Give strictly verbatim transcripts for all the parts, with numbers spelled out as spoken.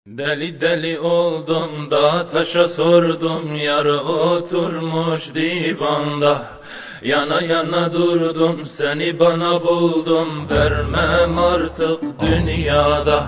Deli deli oldum da taşa sordum, yarı oturmuş divanda. Yana yana durdum, seni bana buldum, vermem artık dünyada.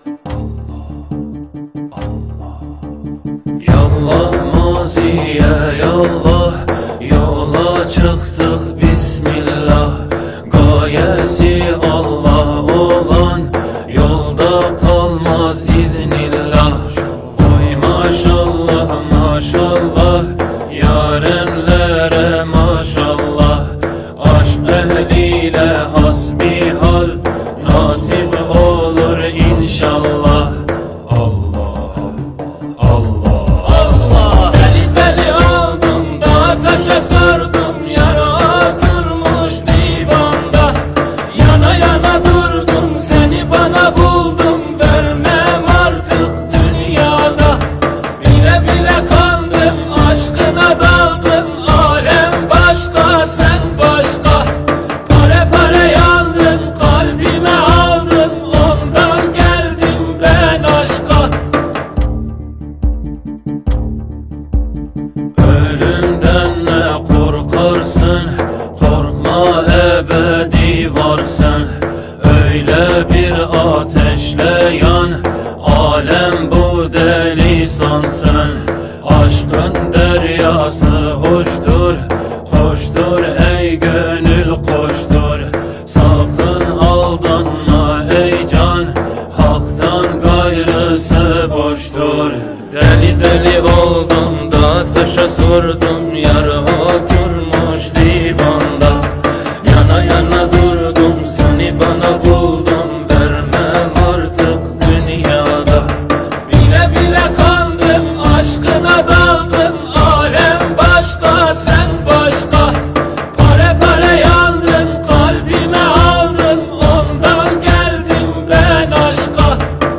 Yallah maziye yallah, yola çıktık bismillah. Gayesi Allah olan yolda kalmaz iznillah. Oy maşallah maşallah, yarenlere maşallah. Aşk ehliyle hasbihal nasip olur inşallah. Allah Allah Allah. Deli deli oldum da taşa sordum, yara oturmuş divanda. Yana yana durdum, seni bana buldum, vermem artık dünyada. Bile bile kandım, aşkına daldım, alem başka sen başka. Pare pare yandım, kalbime aldın, ondan geldim ben aşka. Ölümden ne korkarsın, korkma ebedi varsın. Öyle bir ateşle yan, alem bu deli sansın. Aşkın deryası hoştur, hoştur ey gönül koştur. Sakın aldanma ey can, haktan gayrısı boştur. Deli deli oldum da taşa sordum, yarı oturmuş divanda. Yana yana durdum, seni bana buldum, vermem artık dünyada. Bile bile kandım, aşkına daldım, alem başka sen başka. Pare pare yandım, kalbime aldın, ondan geldim ben aşka.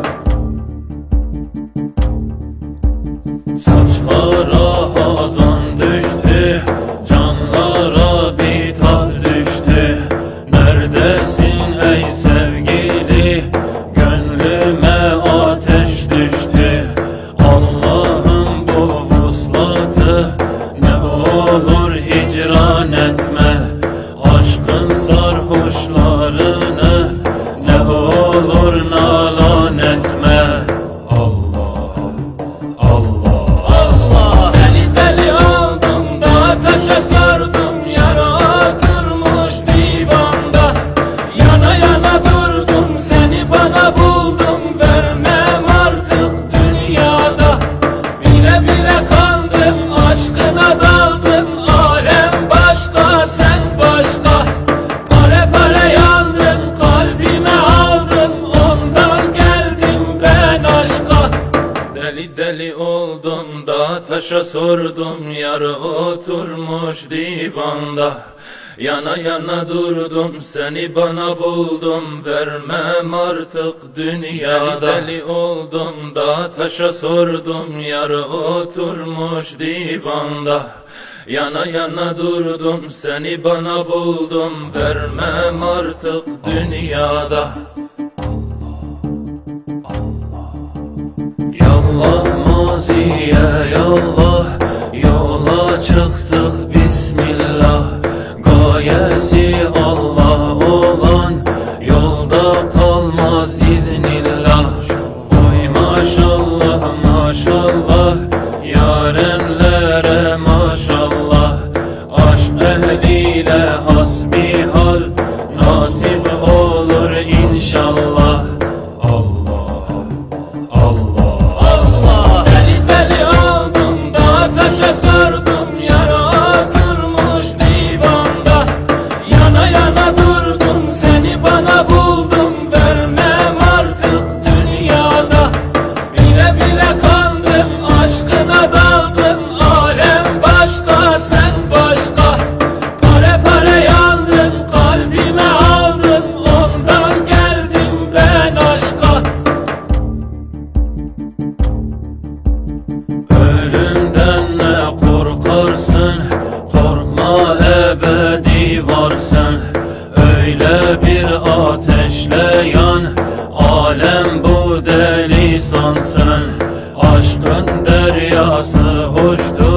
Saçlara hazan düştü, canlara bithal düştü. Neredesin ey sevgili, gönlüme ateş düştü. Allah'ım bu vuslatı ne olur hicran etme. Aşkın sarhoşlarını ne olur nalan etme. Allah Allah Allah. Deli deli oldum da taşa sordum, yara oturmuş divanda. Yana yana durdum, seni bana buldum, vermem artık dünyada. Bile bile kandım, aşkına daldım, alem başka sen başka. Pare pare yandım, kalbime aldın, ondan geldim ben aşka. Deli deli oldum da taşa sordum, yarı oturmuş divanda. Yana yana durdum, seni bana buldum, vermem artık dünyada. Deli deli oldum da taşa sordum, yarı oturmuş divanda. Yana yana durdum, seni bana buldum, vermem artık dünyada. Yallah maziye yallah, yola çıktık bismillah. Gayesi Allah olan yolda kalmaz iznillah. Oy maşallah maşallah, yarenlere maşallah. Aşk ehliyle hasbihal nasip olur inşallah. Allah Allah Allah. Deli deli oldum da taşa sordum, yara oturmuş divanda. Yana yana durdum, seni bana buldum, vermem artık dünyada. Bile bile kandım, aşkına daldım, alem başka sen başka. Pare pare yandım, kalbime aldın, ondan geldim ben aşka. sen. Aşkın deryası hoştur